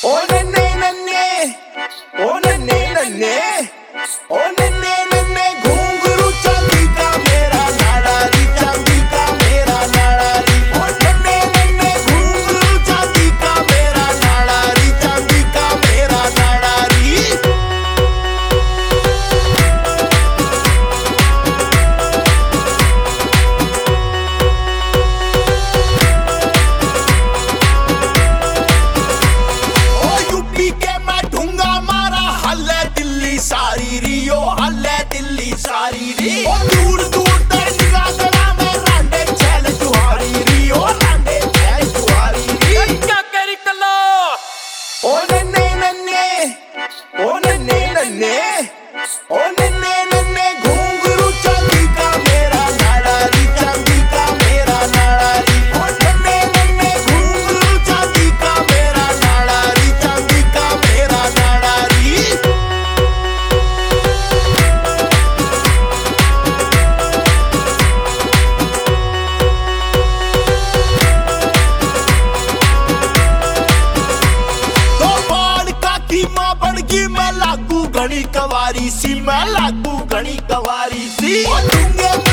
ओ नन्हे नन्हे, ओ नन्हे नन्हे, ओ नन्हे नन्हे घुंघरू चांदी का मेरा लाड़ा री, चांदी का मेरा लाड़ा री। ओ नन्हे नन्हे घुंघरू चांदी का मेरा लाड़ा री, चांदी का मेरा लाड़ा री। सारी रियो हल्ले दिल्ली सारी री, ओ दूर दूर तक निगाह गला में रांडे चल जुहारी री, ओ रांडे चल जुहारी री। क्या करी कलो ओ नन्हे नन्हे, ओ नन्हे नन्हे, ओ नन्हे नन्हे घुंघरू चांदी का मेरा लाड़ा री, चांदी का मेरा लाड़ा री। ओ नन्हे नन्हे घुंघरू चांदी का मेरा लाड़ा री, चांदी का मेरा लाड़ा री। मैं लागू घनी कवारी सी, मैं लागू घनी कवारी सी।